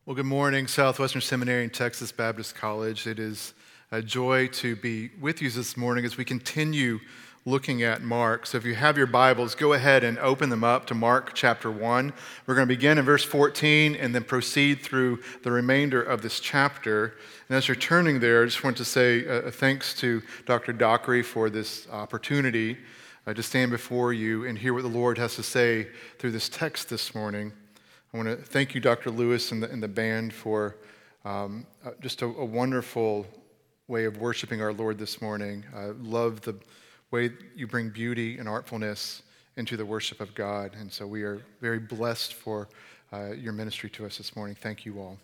Well, good morning, Southwestern Seminary and Texas Baptist College. It is a joy to be with you this morning as we continue looking at Mark. So if you have your Bibles, go ahead and open them up to Mark chapter 1. We're going to begin in verse 14 and then proceed through the remainder of this chapter. And as you're turning there, I just want to say thanks to Dr. Dockery for this opportunity to stand before you and hear what the Lord has to say through this text this morning. I want to thank you, Dr. Lewis, and the band for just a wonderful way of worshiping our Lord this morning. I love the way you bring beauty and artfulness into the worship of God, and so we are very blessed for your ministry to us this morning. Thank you all.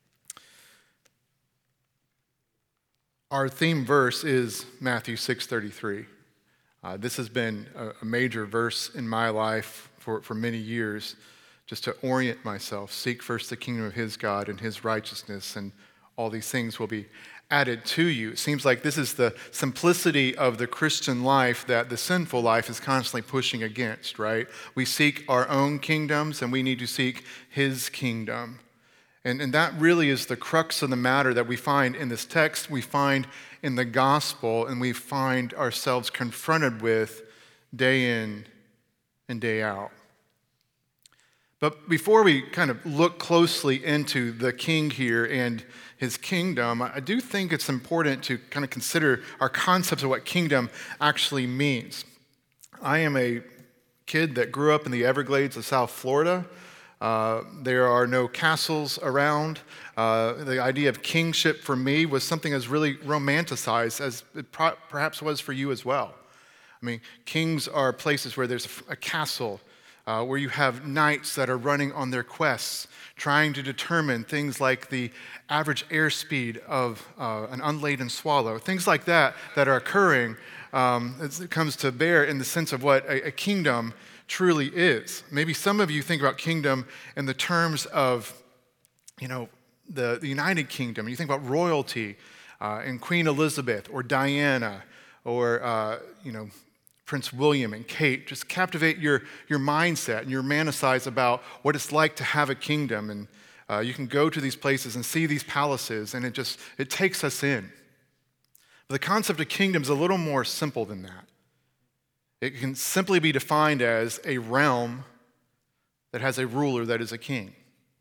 Our theme verse is Matthew 6:33. This has been a major verse in my life for many years. Just to orient myself, seek first the kingdom of his God and his righteousness, and all these things will be added to you. It seems like this is the simplicity of the Christian life that the sinful life is constantly pushing against, right? We seek our own kingdoms, and we need to seek his kingdom. And that really is the crux of the matter that we find in this text, we find in the gospel, and we find ourselves confronted with day in and day out. But before we kind of look closely into the king here and his kingdom, I do think it's important to kind of consider our concepts of what kingdom actually means. I am a kid that grew up in the Everglades of South Florida. There are no castles around. The idea of kingship for me was something that's really romanticized, as it perhaps was for you as well. I mean, kings are places where there's a castle, where you have knights that are running on their quests, trying to determine things like the average airspeed of an unladen swallow, things like that are occurring. It comes to bear in the sense of what a kingdom truly is. Maybe some of you think about kingdom in the terms of, the United Kingdom. You think about royalty and Queen Elizabeth or Diana or, Prince William and Kate. Just captivate your mindset and your fantasize about what it's like to have a kingdom. And you can go to these places and see these palaces, and it takes us in. But the concept of kingdom is a little more simple than that. It can simply be defined as a realm that has a ruler that is a king.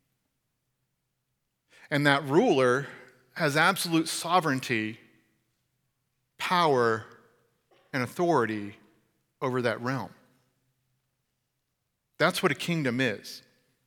And that ruler has absolute sovereignty, power, and authority over that realm. That's what a kingdom is.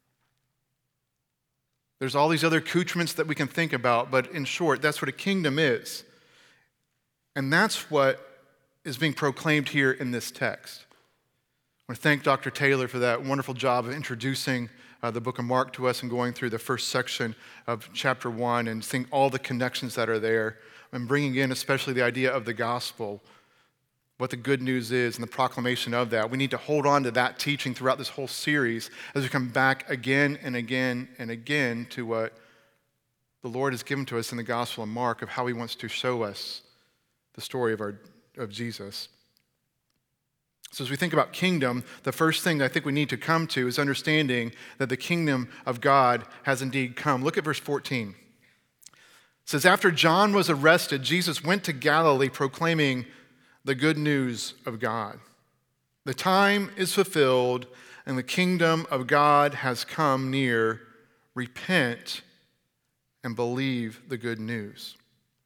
There's all these other accoutrements that we can think about, but in short, that's what a kingdom is. And that's what is being proclaimed here in this text. I want to thank Dr. Taylor for that wonderful job of introducing the book of Mark to us and going through the first section of chapter 1 and seeing all the connections that are there and bringing in especially the idea of the gospel, what the good news is and the proclamation of that. We need to hold on to that teaching throughout this whole series as we come back again and again and again to what the Lord has given to us in the Gospel of Mark of how he wants to show us the story of Jesus. So as we think about kingdom, the first thing I think we need to come to is understanding that the kingdom of God has indeed come. Look at verse 14. It says, after John was arrested, Jesus went to Galilee proclaiming the good news of God. The time is fulfilled and the kingdom of God has come near. Repent and believe the good news.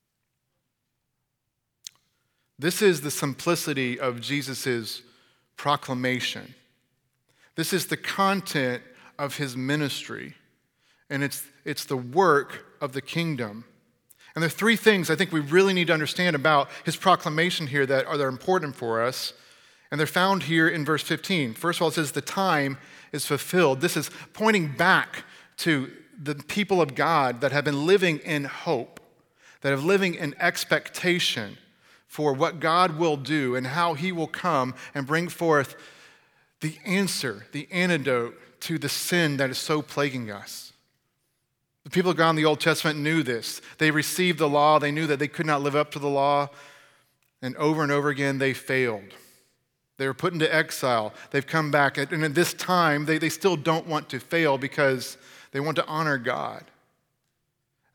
This is the simplicity of Jesus' proclamation. This is the content of his ministry, and it's the work of the kingdom. And there are three things I think we really need to understand about his proclamation here that are important for us, and they're found here in verse 15. First of all, it says the time is fulfilled. This is pointing back to the people of God that have been living in hope, that have living in expectation for what God will do and how he will come and bring forth the answer, the antidote to the sin that is so plaguing us. The people of God in the Old Testament knew this. They received the law. They knew that they could not live up to the law. And over again, they failed. They were put into exile. They've come back. And at this time, they still don't want to fail because they want to honor God.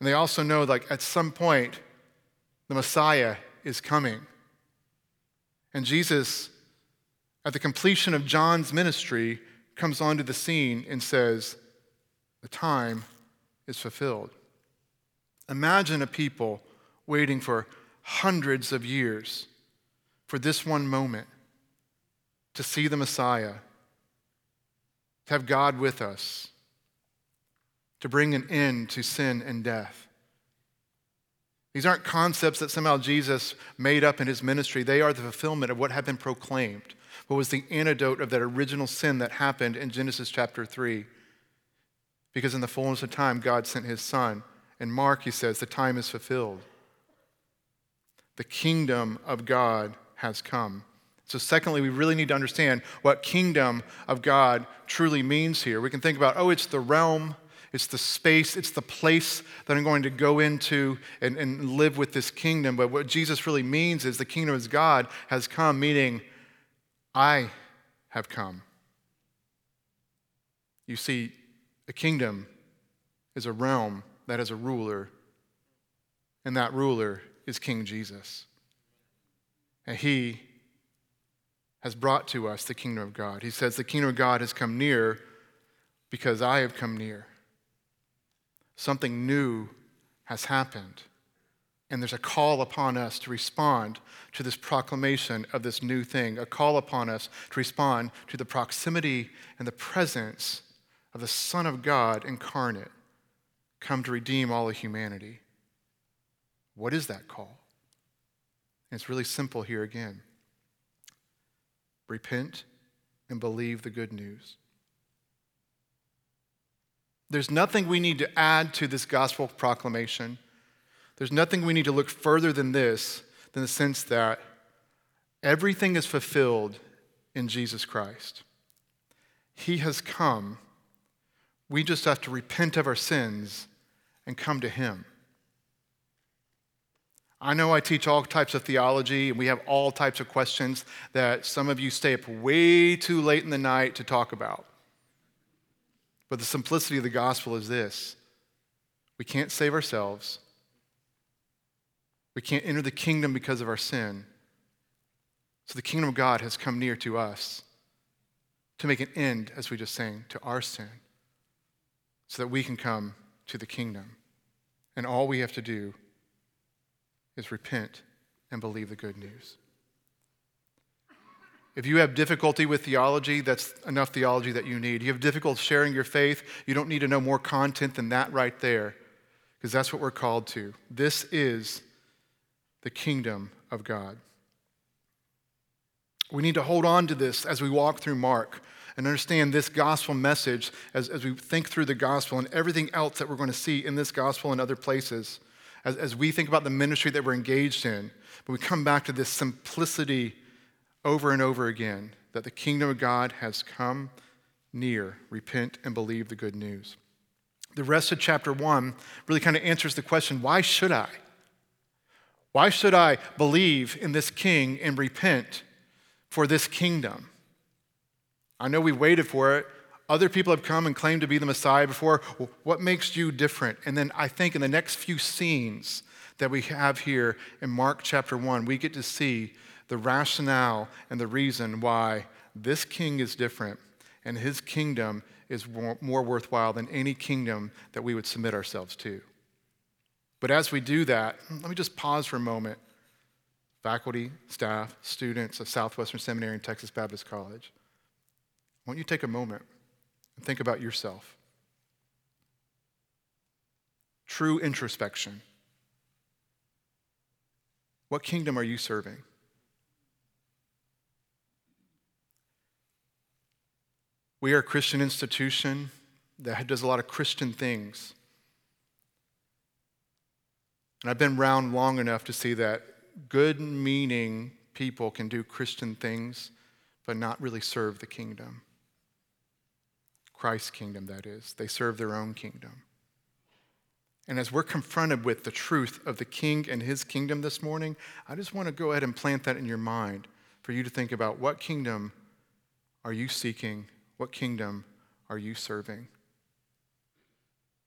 And they also know, like, at some point, the Messiah is coming. And Jesus, at the completion of John's ministry, comes onto the scene and says, the time is fulfilled. Imagine a people waiting for hundreds of years for this one moment to see the Messiah, to have God with us, to bring an end to sin and death. These aren't concepts that somehow Jesus made up in his ministry. They are the fulfillment of what had been proclaimed, what was the antidote of that original sin that happened in Genesis chapter 3. Because in the fullness of time, God sent his Son. In Mark, he says, the time is fulfilled. The kingdom of God has come. So secondly, we really need to understand what kingdom of God truly means here. We can think about, it's the realm, it's the space, it's the place that I'm going to go into and live with this kingdom. But what Jesus really means is the kingdom of God has come, meaning I have come. You see, a kingdom is a realm that has a ruler, and that ruler is King Jesus. And he has brought to us the kingdom of God. He says the kingdom of God has come near because I have come near. Something new has happened. And there's a call upon us to respond to this proclamation of this new thing, a call upon us to respond to the proximity and the presence of the Son of God incarnate, come to redeem all of humanity. What is that call? And it's really simple here again. Repent and believe the good news. There's nothing we need to add to this gospel proclamation. There's nothing we need to look further than this, than the sense that everything is fulfilled in Jesus Christ. He has come. We just have to repent of our sins and come to him. I know I teach all types of theology, and we have all types of questions that some of you stay up way too late in the night to talk about. But the simplicity of the gospel is this. We can't save ourselves. We can't enter the kingdom because of our sin. So the kingdom of God has come near to us to make an end, as we just sang, to our sin, so that we can come to the kingdom. And all we have to do is repent and believe the good news. If you have difficulty with theology, that's enough theology that you need. You have difficulty sharing your faith, you don't need to know more content than that right there, because that's what we're called to. This is the kingdom of God. We need to hold on to this as we walk through Mark and understand this gospel message as we think through the gospel and everything else that we're going to see in this gospel and other places. As we think about the ministry that we're engaged in, but we come back to this simplicity over and over again, that the kingdom of God has come near. Repent and believe the good news. The rest of chapter 1 really kind of answers the question, why should I? Why should I believe in this king and repent for this kingdom? I know we waited for it. Other people have come and claimed to be the Messiah before. What makes you different? And then I think in the next few scenes that we have here in Mark chapter 1, we get to see the rationale and the reason why this king is different and his kingdom is more worthwhile than any kingdom that we would submit ourselves to. But as we do that, let me just pause for a moment. Faculty, staff, students of Southwestern Seminary and Texas Baptist College, I want you to take a moment and think about yourself. True introspection. What kingdom are you serving? We are a Christian institution that does a lot of Christian things. And I've been around long enough to see that good-meaning people can do Christian things, but not really serve the kingdom. Christ's kingdom, that is. They serve their own kingdom. And as we're confronted with the truth of the king and his kingdom this morning, I just want to go ahead and plant that in your mind for you to think about, what kingdom are you seeking? What kingdom are you serving?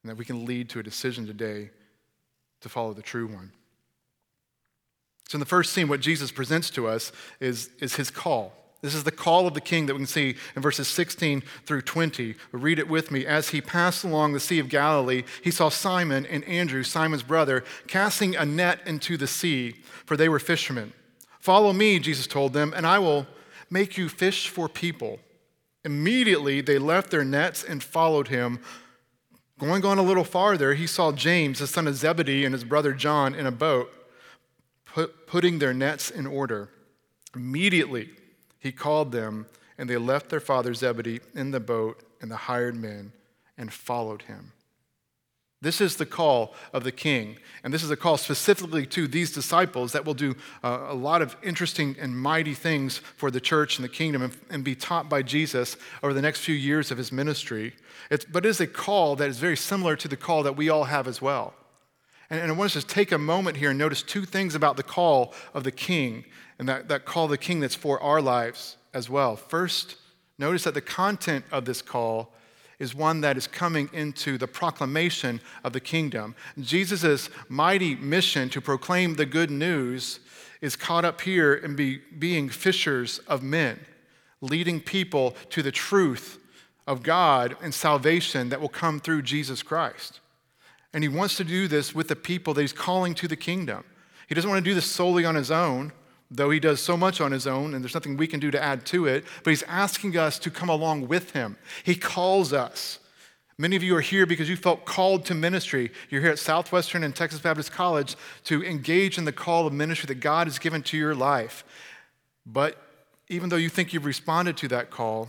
and that we can lead to a decision today to follow the true one. So in the first scene, what Jesus presents to us is his call. This is the call of the king that we can see in verses 16 through 20. Read it with me. As he passed along the Sea of Galilee, he saw Simon and Andrew, Simon's brother, casting a net into the sea, for they were fishermen. "Follow me," Jesus told them, "and I will make you fish for people." Immediately they left their nets and followed him. Going on a little farther, he saw James, the son of Zebedee, and his brother John in a boat, putting their nets in order. Immediately he called them, and they left their father Zebedee in the boat and the hired men and followed him. This is the call of the king, and this is a call specifically to these disciples that will do a lot of interesting and mighty things for the church and the kingdom and be taught by Jesus over the next few years of his ministry. But it is a call that is very similar to the call that we all have as well. And I want us to take a moment here and notice two things about the call of the king and that call of the king that's for our lives as well. First, notice that the content of this call is one that is coming into the proclamation of the kingdom. Jesus' mighty mission to proclaim the good news is caught up here in being fishers of men, leading people to the truth of God and salvation that will come through Jesus Christ. And he wants to do this with the people that he's calling to the kingdom. He doesn't want to do this solely on his own, though he does so much on his own, and there's nothing we can do to add to it, but he's asking us to come along with him. He calls us. Many of you are here because you felt called to ministry. You're here at Southwestern and Texas Baptist College to engage in the call of ministry that God has given to your life. But even though you think you've responded to that call,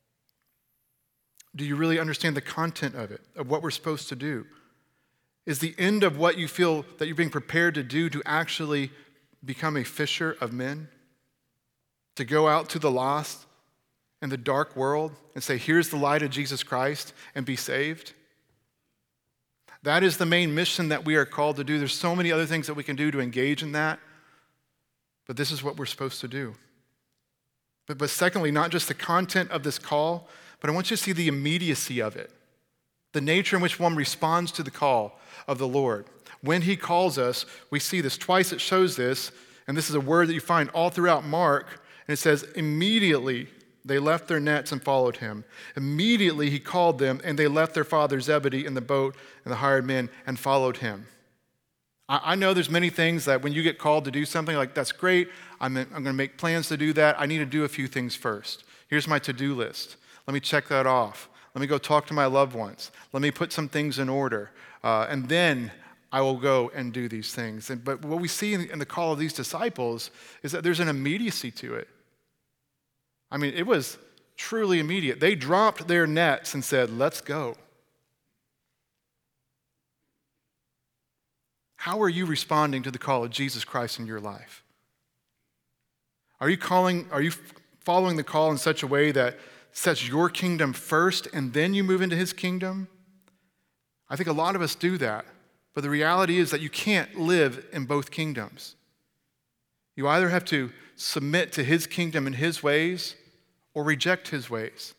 do you really understand the content of it, of what we're supposed to do? Is the end of what you feel that you're being prepared to do to actually become a fisher of men? To go out to the lost and the dark world and say, here's the light of Jesus Christ, and be saved? That is the main mission that we are called to do. There's so many other things that we can do to engage in that, but this is what we're supposed to do. But secondly, not just the content of this call, but I want you to see the immediacy of it. The nature in which one responds to the call of the Lord. When he calls us, we see this twice. It shows this, and this is a word that you find all throughout Mark, and it says, immediately they left their nets and followed him. Immediately he called them, and they left their father Zebedee in the boat and the hired men and followed him. I know there's many things that when you get called to do something, like, that's great, I'm going to make plans to do that. I need to do a few things first. Here's my to-do list. Let me check that off. Let me go talk to my loved ones. Let me put some things in order. And then I will go and do these things. But what we see in the call of these disciples is that there's an immediacy to it. I mean, it was truly immediate. They dropped their nets and said, let's go. How are you responding to the call of Jesus Christ in your life? Are you following the call in such a way that sets your kingdom first and then you move into his kingdom? I think a lot of us do that. But the reality is that you can't live in both kingdoms. You either have to submit to his kingdom and his ways or reject his ways.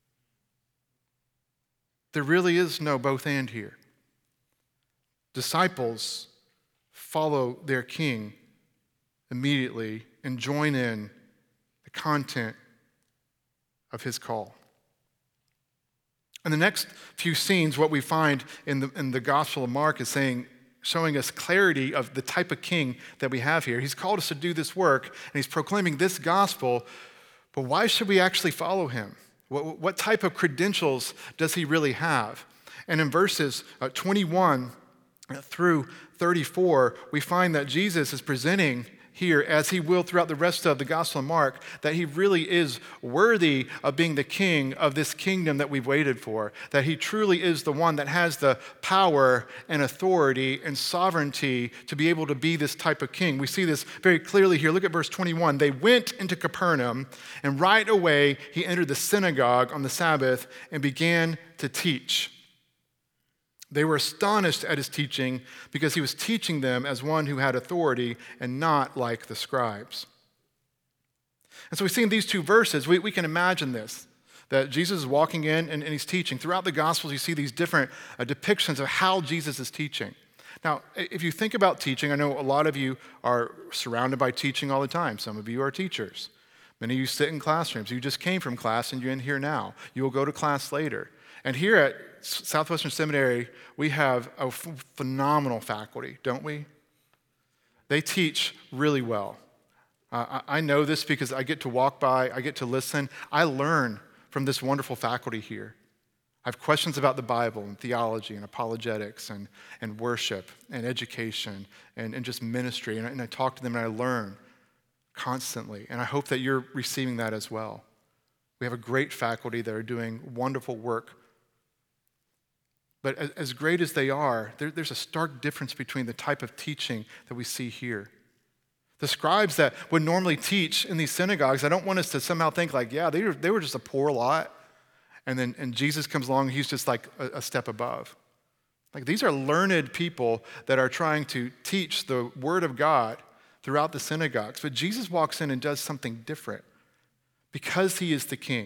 There really is no both and here. Disciples follow their king immediately and join in the content of his call. In the next few scenes, what we find in the Gospel of Mark is showing us clarity of the type of king that we have here. He's called us to do this work, and he's proclaiming this gospel, but why should we actually follow him? What type of credentials does he really have? And in verses 21 through 34, we find that Jesus is presenting here, as he will throughout the rest of the Gospel of Mark, that he really is worthy of being the king of this kingdom that we've waited for, that he truly is the one that has the power and authority and sovereignty to be able to be this type of king. We see this very clearly here. Look at verse 21. They went into Capernaum, and right away he entered the synagogue on the Sabbath and began to teach. They were astonished at his teaching because he was teaching them as one who had authority and not like the scribes. And so we see in these two verses, we can imagine this, that Jesus is walking in and he's teaching. Throughout the Gospels, you see these different depictions of how Jesus is teaching. Now, if you think about teaching, I know a lot of you are surrounded by teaching all the time. Some of you are teachers. Many of you sit in classrooms. You just came from class and you're in here now. You will go to class later. And here at Southwestern Seminary, we have a phenomenal faculty, don't we? They teach really well. I know this because I get to walk by, I get to listen. I learn from this wonderful faculty here. I have questions about the Bible and theology and apologetics and worship and education and just ministry. And I talk to them and I learn constantly. And I hope that you're receiving that as well. We have a great faculty that are doing wonderful work. But as great as they are, there's a stark difference between the type of teaching that we see here. The scribes that would normally teach in these synagogues, I don't want us to somehow think like, yeah, they were just a poor lot. And Jesus comes along, he's just like a step above. Like these are learned people that are trying to teach the word of God throughout the synagogues. But Jesus walks in and does something different. Because he is the king,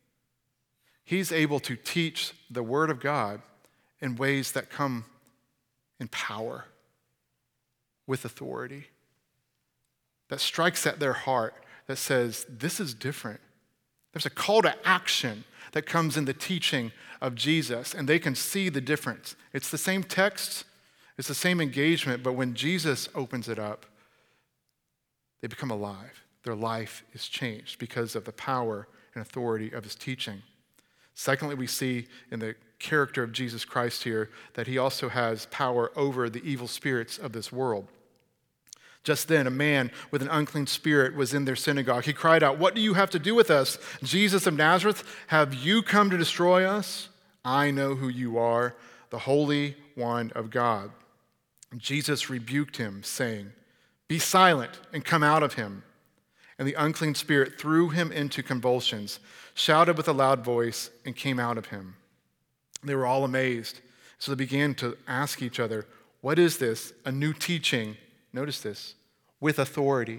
he's able to teach the word of God in ways that come in power, with authority, that strikes at their heart, that says, this is different. There's a call to action that comes in the teaching of Jesus, and they can see the difference. It's the same text, it's the same engagement, but when Jesus opens it up, they become alive. Their life is changed because of the power and authority of his teaching. Secondly, we see in the character of Jesus Christ here that he also has power over the evil spirits of this world. Just then, a man with an unclean spirit was in their synagogue. He cried out, "What do you have to do with us, Jesus of Nazareth? Have you come to destroy us? I know who you are, the Holy One of God." Jesus rebuked him, saying, "Be silent and come out of him." And the unclean spirit threw him into convulsions, shouted with a loud voice, and came out of him. They were all amazed. So they began to ask each other, "What is this? A new teaching?" Notice this, with authority.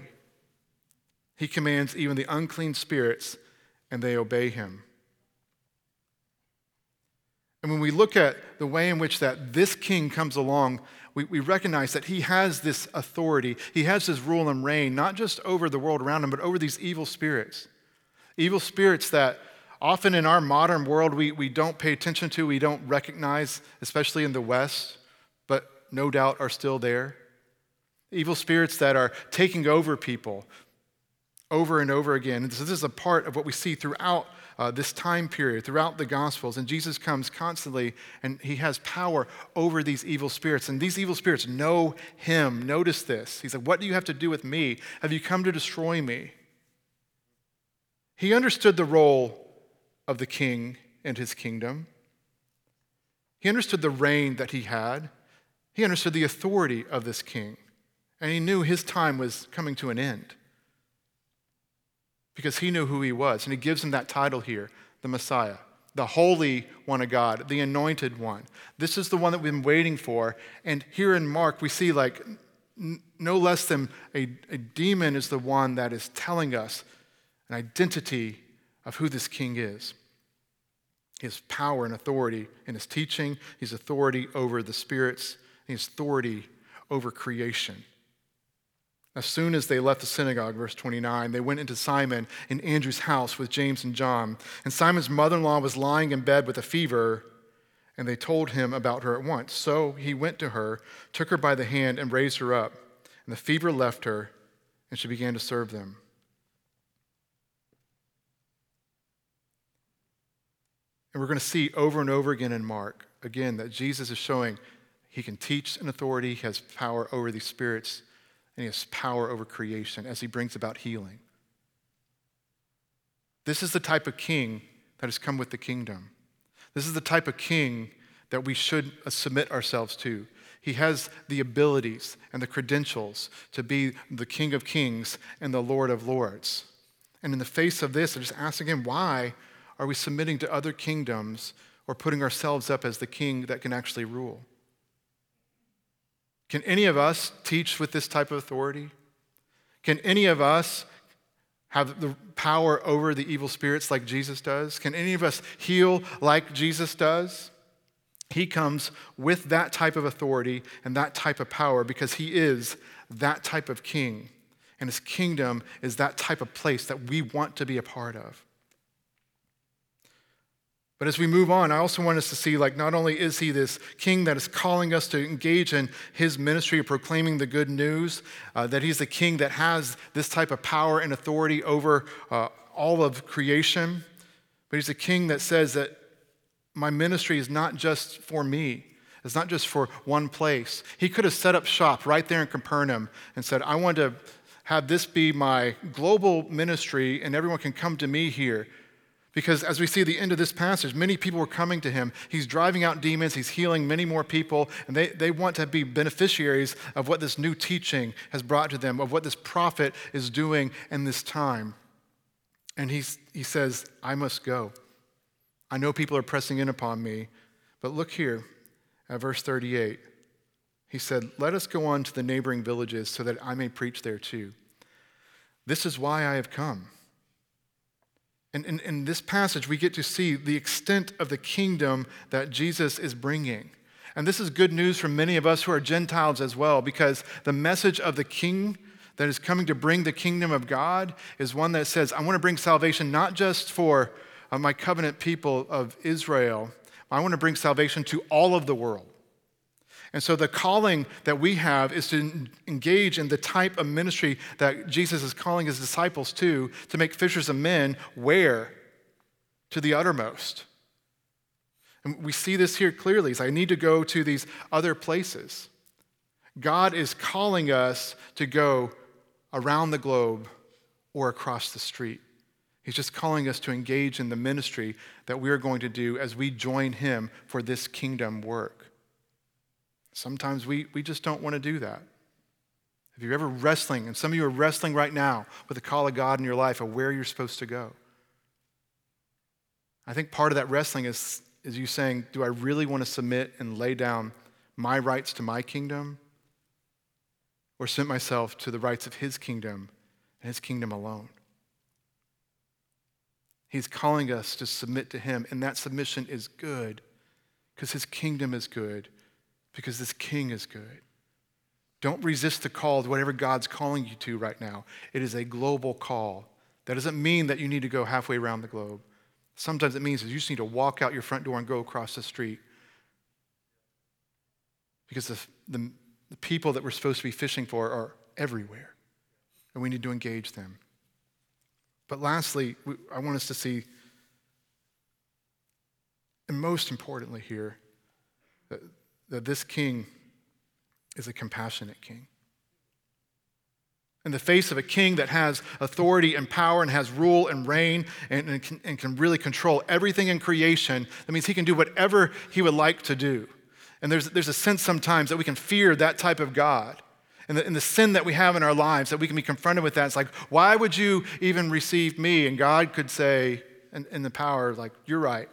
He commands even the unclean spirits, and they obey him. And when we look at the way in which that this king comes along, we recognize that he has this authority. He has this rule and reign, not just over the world around him, but over these evil spirits. Evil spirits that often in our modern world we don't pay attention to, we don't recognize, especially in the West, but no doubt are still there. Evil spirits that are taking over people over and over again. And so this is a part of what we see throughout this time period, throughout the Gospels. And Jesus comes constantly, and he has power over these evil spirits. And these evil spirits know him. Notice this. He's like, "What do you have to do with me? Have you come to destroy me?" He understood the role of the king and his kingdom. He understood the reign that he had. He understood the authority of this king. And he knew his time was coming to an end because he knew who he was. And he gives him that title here, the Messiah, the Holy One of God, the Anointed One. This is the one that we've been waiting for. And here in Mark, we see like no less than a demon is the one that is telling us an identity of who this king is. His power and authority in his teaching, his authority over the spirits, his authority over creation. As soon as they left the synagogue, verse 29, they went into Simon and Andrew's house with James and John. And Simon's mother-in-law was lying in bed with a fever, and they told him about her at once. So he went to her, took her by the hand, and raised her up. And the fever left her, and she began to serve them. And we're going to see over and over again in Mark, again, that Jesus is showing he can teach in authority, he has power over these spirits, and he has power over creation as he brings about healing. This is the type of king that has come with the kingdom. This is the type of king that we should submit ourselves to. He has the abilities and the credentials to be the King of Kings and the Lord of Lords. And in the face of this, I just ask again, why are we submitting to other kingdoms or putting ourselves up as the king that can actually rule? Can any of us teach with this type of authority? Can any of us have the power over the evil spirits like Jesus does? Can any of us heal like Jesus does? He comes with that type of authority and that type of power because he is that type of king. And his kingdom is that type of place that we want to be a part of. But as we move on, I also want us to see, like, not only is he this king that is calling us to engage in his ministry of proclaiming the good news, that he's the king that has this type of power and authority over all of creation, but he's a king that says that my ministry is not just for me. It's not just for one place. He could have set up shop right there in Capernaum and said, I want to have this be my global ministry and everyone can come to me here. Because as we see at the end of this passage, many people were coming to him. He's driving out demons. He's healing many more people. And they want to be beneficiaries of what this new teaching has brought to them, of what this prophet is doing in this time. And he says, I must go. I know people are pressing in upon me. But look here at verse 38. He said, let us go on to the neighboring villages so that I may preach there too. This is why I have come. And in this passage, we get to see the extent of the kingdom that Jesus is bringing. And this is good news for many of us who are Gentiles as well, because the message of the king that is coming to bring the kingdom of God is one that says, I want to bring salvation not just for my covenant people of Israel, I want to bring salvation to all of the world. And so the calling that we have is to engage in the type of ministry that Jesus is calling his disciples to make fishers of men where? To the uttermost. And we see this here clearly. I need to go to these other places. God is calling us to go around the globe or across the street. He's just calling us to engage in the ministry that we're going to do as we join him for this kingdom work. Sometimes we just don't want to do that. If you're ever wrestling, and some of you are wrestling right now with the call of God in your life of where you're supposed to go, I think part of that wrestling is you saying, do I really want to submit and lay down my rights to my kingdom, or submit myself to the rights of his kingdom and his kingdom alone? He's calling us to submit to him, and that submission is good because his kingdom is good, because this king is good. Don't resist the call to whatever God's calling you to right now. It is a global call. That doesn't mean that you need to go halfway around the globe. Sometimes it means that you just need to walk out your front door and go across the street. Because the people that we're supposed to be fishing for are everywhere, and we need to engage them. But lastly, I want us to see, and most importantly here, that this king is a compassionate king. In the face of a king that has authority and power and has rule and reign and can really control everything in creation, that means he can do whatever he would like to do. And there's a sense sometimes that we can fear that type of God. And the sin that we have in our lives, that we can be confronted with that. It's like, why would you even receive me? And God could say, in the power, like, you're right.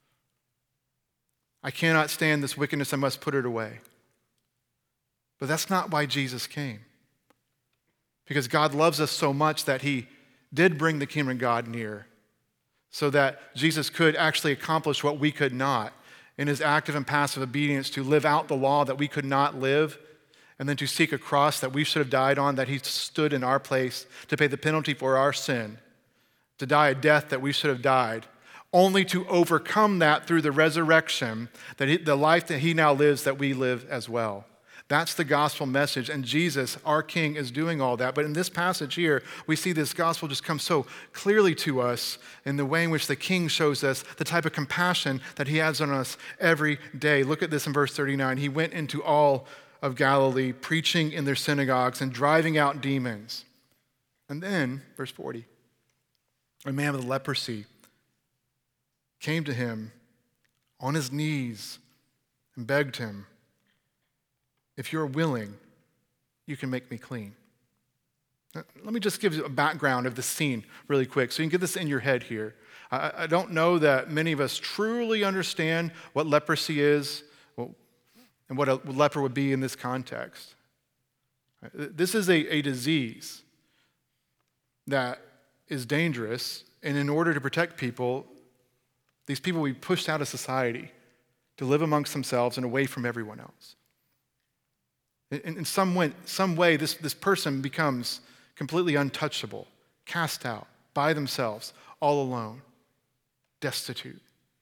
I cannot stand this wickedness, I must put it away. But that's not why Jesus came. Because God loves us so much that he did bring the kingdom of God near, so that Jesus could actually accomplish what we could not in his active and passive obedience to live out the law that we could not live, and then to seek a cross that we should have died on, that he stood in our place to pay the penalty for our sin, to die a death that we should have died, only to overcome that through the resurrection, that the life that he now lives, that we live as well. That's the gospel message, and Jesus, our King, is doing all that. But in this passage here, we see this gospel just come so clearly to us in the way in which the King shows us the type of compassion that he has on us every day. Look at this in verse 39. He went into all of Galilee, preaching in their synagogues and driving out demons. And then, verse 40, a man with leprosy came to him on his knees and begged him, if you're willing, you can make me clean. Now, let me just give you a background of the scene really quick so you can get this in your head here. I don't know that many of us truly understand what leprosy is and what a leper would be in this context. This is a disease that is dangerous, and in order to protect people, these people will be pushed out of society to live amongst themselves and away from everyone else. In some way, this person becomes completely untouchable, cast out, by themselves, all alone, destitute.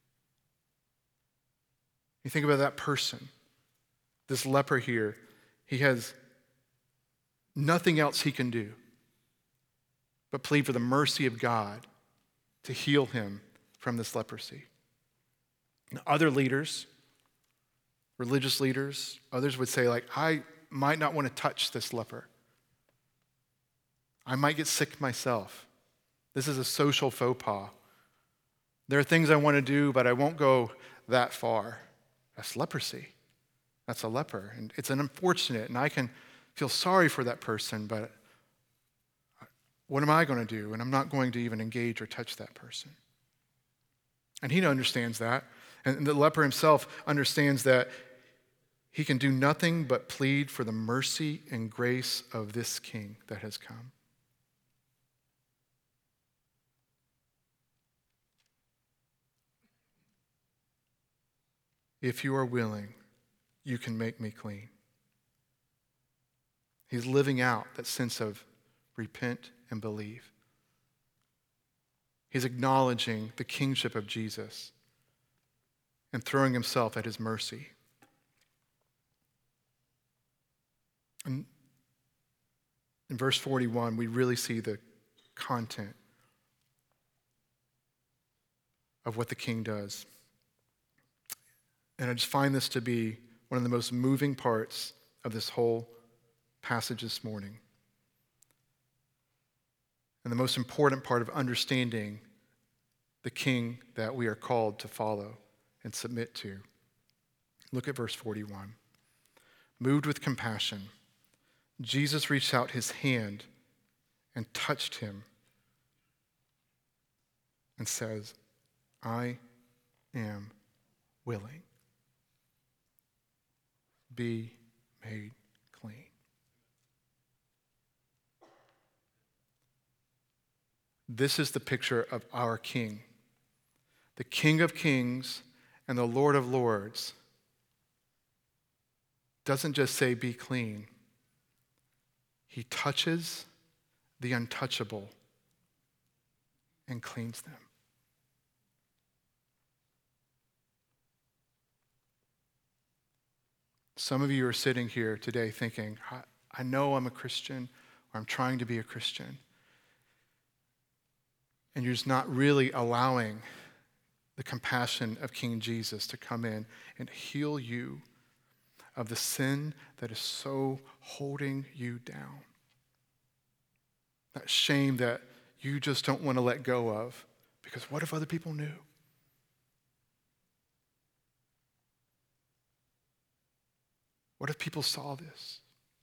You think about that person, this leper here, he has nothing else he can do but plead for the mercy of God to heal him from this leprosy. And other leaders, religious leaders, others would say, like, I might not want to touch this leper. I might get sick myself. This is a social faux pas. There are things I want to do, but I won't go that far. That's leprosy. That's a leper. And it's unfortunate, and I can feel sorry for that person, but what am I going to do? And I'm not going to even engage or touch that person. And he understands that. And the leper himself understands that he can do nothing but plead for the mercy and grace of this king that has come. If you are willing, you can make me clean. He's living out that sense of repent and believe. He's acknowledging the kingship of Jesus and throwing himself at his mercy. And in verse 41, we really see the content of what the king does. And I just find this to be one of the most moving parts of this whole passage this morning. And the most important part of understanding the king that we are called to follow and submit to. Look at verse 41. Moved with compassion, Jesus reached out his hand and touched him and says, I am willing. Be made clean. This is the picture of our King, the King of Kings and the Lord of Lords. Doesn't just say be clean. He touches the untouchable and cleans them. Some of you are sitting here today thinking, I know I'm a Christian, or I'm trying to be a Christian. And you're just not really allowing the compassion of King Jesus to come in and heal you of the sin that is so holding you down. That shame that you just don't want to let go of, because what if other people knew? What if people saw this?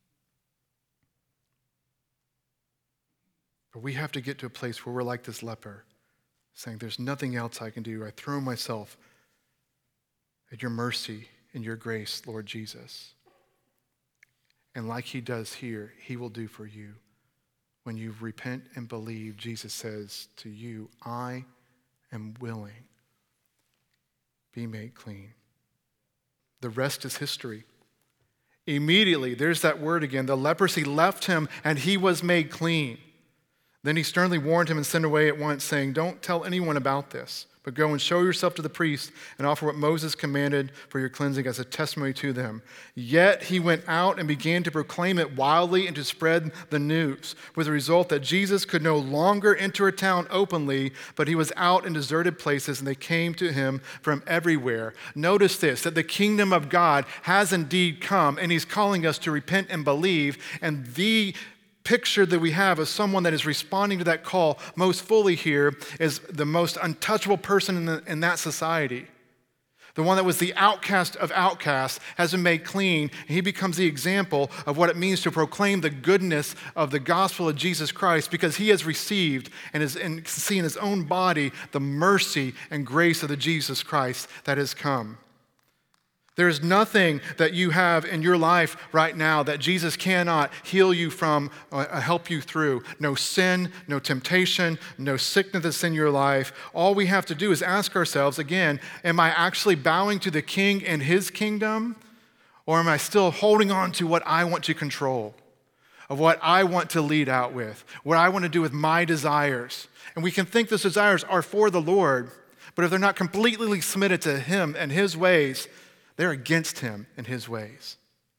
But we have to get to a place where we're like this leper, saying, there's nothing else I can do. I throw myself at your mercy and your grace, Lord Jesus. And like he does here, he will do for you. When you repent and believe, Jesus says to you, I am willing. Be made clean. The rest is history. Immediately, there's that word again, the leprosy left him and he was made clean. Then he sternly warned him and sent away at once, saying, don't tell anyone about this, but go and show yourself to the priest and offer what Moses commanded for your cleansing as a testimony to them. Yet he went out and began to proclaim it wildly and to spread the news, with the result that Jesus could no longer enter a town openly, but he was out in deserted places, and they came to him from everywhere. Notice this, that the kingdom of God has indeed come, and he's calling us to repent and believe, and the picture that we have of someone that is responding to that call most fully here is the most untouchable person in that society. The one that was the outcast of outcasts has been made clean, and he becomes the example of what it means to proclaim the goodness of the gospel of Jesus Christ, because he has received and can see in his own body the mercy and grace of the Jesus Christ that has come. There is nothing that you have in your life right now that Jesus cannot heal you from, help you through. No sin, no temptation, no sickness that's in your life. All we have to do is ask ourselves again, am I actually bowing to the King and his kingdom? Or am I still holding on to what I want to control, of what I want to lead out with, what I want to do with my desires? And we can think those desires are for the Lord, but if they're not completely submitted to him and his ways, they're against him and his ways.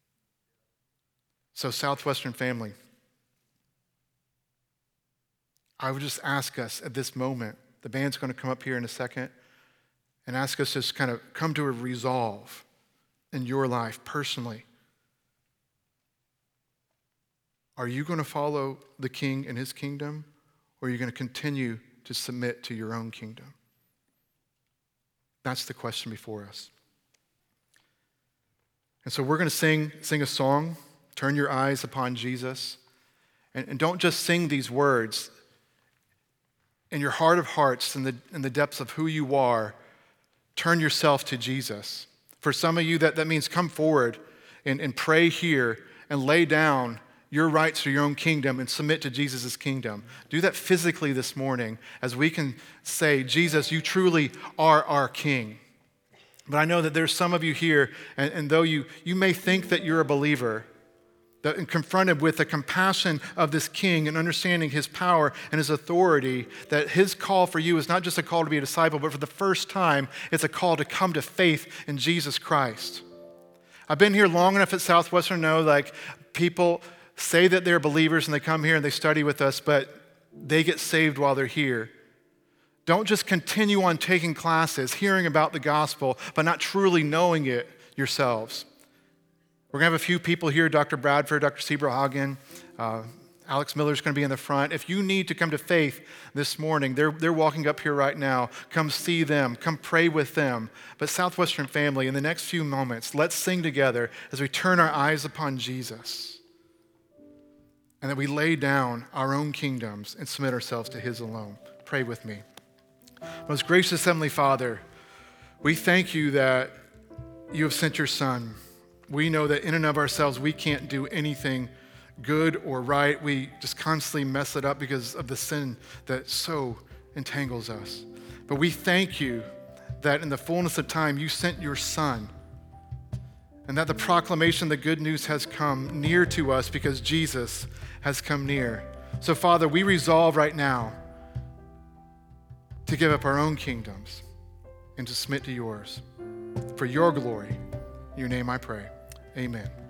So Southwestern family, I would just ask us at this moment, the band's going to come up here in a second, and ask us to just kind of come to a resolve in your life personally. Are you going to follow the King and his kingdom, or are you going to continue to submit to your own kingdom? That's the question before us. And so we're going to sing a song, Turn Your Eyes Upon Jesus. And don't just sing these words. In your heart of hearts, in the depths of who you are, turn yourself to Jesus. For some of you, that means come forward and pray here and lay down your rights to your own kingdom and submit to Jesus' kingdom. Do that physically this morning as we can say, Jesus, you truly are our King. But I know that there's some of you here, and though you may think that you're a believer, that confronted with the compassion of this King and understanding his power and his authority, that his call for you is not just a call to be a disciple, but for the first time, it's a call to come to faith in Jesus Christ. I've been here long enough at Southwestern to know, like, people say that they're believers and they come here and they study with us, but they get saved while they're here. Don't just continue on taking classes, hearing about the gospel, but not truly knowing it yourselves. We're going to have a few people here, Dr. Bradford, Dr. Seberhagen, Alex Miller's going to be in the front. If you need to come to faith this morning, they're walking up here right now. Come see them. Come pray with them. But Southwestern family, in the next few moments, let's sing together as we turn our eyes upon Jesus and that we lay down our own kingdoms and submit ourselves to his alone. Pray with me. Most gracious Heavenly Father, we thank you that you have sent your Son. We know that in and of ourselves, we can't do anything good or right. We just constantly mess it up because of the sin that so entangles us. But we thank you that in the fullness of time, you sent your Son, and that the proclamation, the good news has come near to us because Jesus has come near. So Father, we resolve right now to give up our own kingdoms and to submit to yours. For your glory, in your name I pray. Amen.